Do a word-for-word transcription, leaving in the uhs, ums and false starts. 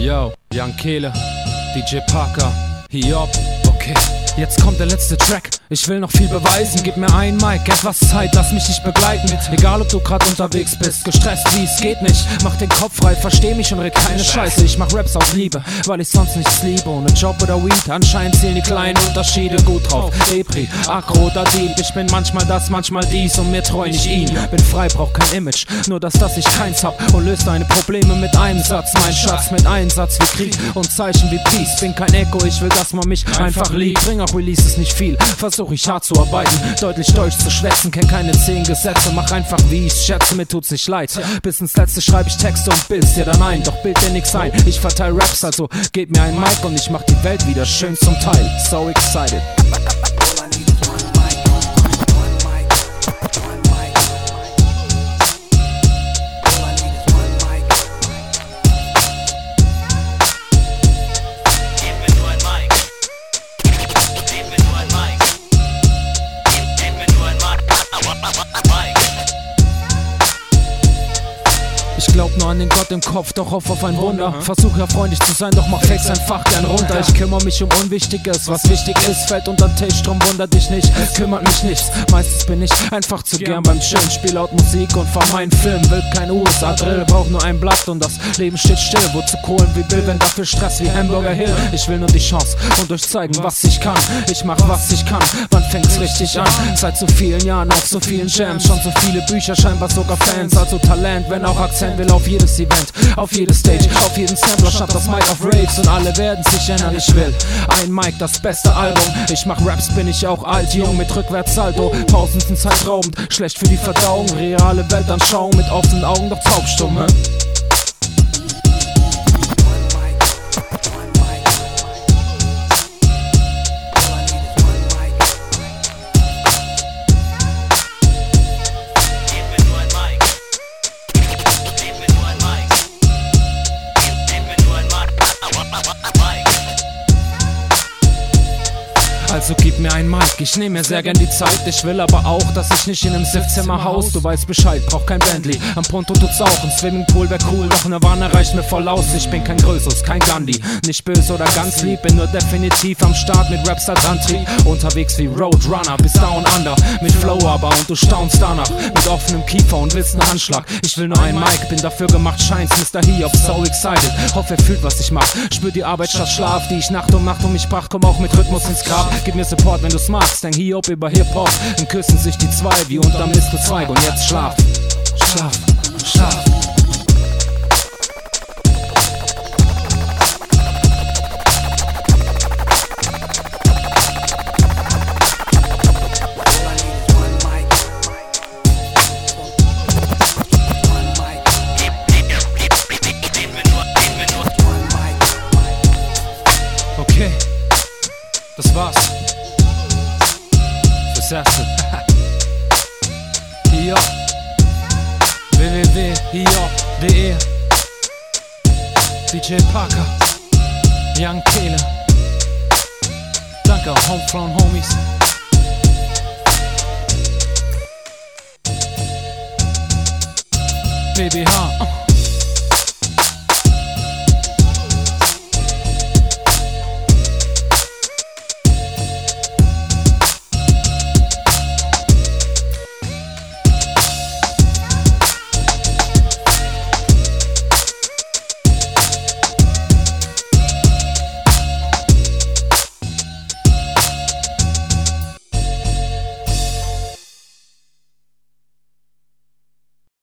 Yo, Young Kehle, D J Parker, Hiob, okay. Jetzt kommt der letzte Track, ich will noch viel beweisen. Gib mir ein Mic, etwas Zeit, lass mich dich begleiten. Egal ob du grad unterwegs bist, gestresst wie es geht nicht. Mach den Kopf frei, versteh mich und red keine Scheiße. Ich mach Raps aus Liebe, weil ich sonst nichts liebe. Ohne Job oder Weed, anscheinend zählen die kleinen Unterschiede. Gut drauf, Depri, Agro oder Dieb. Ich bin manchmal das, manchmal dies und mir treu nicht ihn. Bin frei, brauch kein Image, nur dass das ich keins hab. Und löst deine Probleme mit einem Satz. Mein Schatz mit Einsatz wie Krieg und Zeichen wie Peace. Bin kein Echo, ich will, dass man mich einfach liebt. Bring auch Releases nicht viel, versuch ich hart zu arbeiten, deutlich Deutsch zu schwätzen, kenn keine zehn Gesetze, mach einfach wie ich's schätze, mir tut's nicht leid. Bis ins Letzte schreib ich Texte und bild's dir dann ein, doch bild dir nix ein. Ich verteil Raps, also gib mir ein Mic und ich mach die Welt wieder schön zum Teil. So excited. Ich glaub nur an den Gott im Kopf, doch hoff auf ein Wunder. Versuch ja freundlich zu sein, doch mach Fakes einfach gern runter. Ich kümmere mich um Unwichtiges, was wichtig ist, fällt unter den Tisch, drum wundert dich nicht, kümmert mich nichts. Meistens bin ich einfach zu gern beim Chillen, spiel laut Musik und fahr meinen Film. Will kein U S A-Drill, brauch nur ein Blatt und das Leben steht still. Wozu Kohlen wie Bill, wenn dafür Stress wie Hamburger Hill. Ich will nur die Chance und euch zeigen, was ich kann. Ich mach, was ich kann, wann fängt's richtig an? Seit so vielen Jahren auf so vielen Jams, schon so viele Bücher, scheinbar sogar Fans. Also Talent, wenn auch Akzent, will auf jedes Event, auf jede Stage, auf jeden Sampler statt das Mic auf Raves. Und alle werden sich erinnern, ich will ein Mic, das beste Album. Ich mach Raps, bin ich auch alt, jung, mit Rückwärtssalto. Pausen sind zeitraubend, schlecht für die Verdauung. Reale Weltanschauung mit offenen Augen, doch taubstumm, hä? Also gib mir ein Mic, ich nehm mir sehr gern die Zeit. Ich will aber auch, dass ich nicht in einem Siffzimmer haus. Du weißt Bescheid, brauch kein Bentley, am Ponto tut's auch. Ein Swimmingpool wär cool, doch Nirvana reicht mir voll aus. Ich bin kein Größeres, kein Gandhi, nicht böse oder ganz lieb. Bin nur definitiv am Start mit Raps als Antrieb. Unterwegs wie Roadrunner bis Down Under, mit Flow aber und du staunst danach. Mit offenem Kiefer und willst einen Handschlag. Ich will nur ein Mic, bin dafür gemacht, scheint's Mister Hiob, so excited. Hoffe er fühlt, was ich mach, spür die Arbeit statt Schlaf, die ich Nacht um Nacht um mich brach. Komm auch mit Rhythmus ins Grab. Gib mir Support, wenn du's magst, denk Hiob über Hip-Hop. Dann küssen sich die zwei wie unterm Mistelzweig. Und jetzt schlaf, schlaf, schlaf. Okay, das war's. Fürs Erste. Hiob. w w w punkt hiob punkt de D J Parker. Young Kehle. Danke, Homefront Homies. B B H.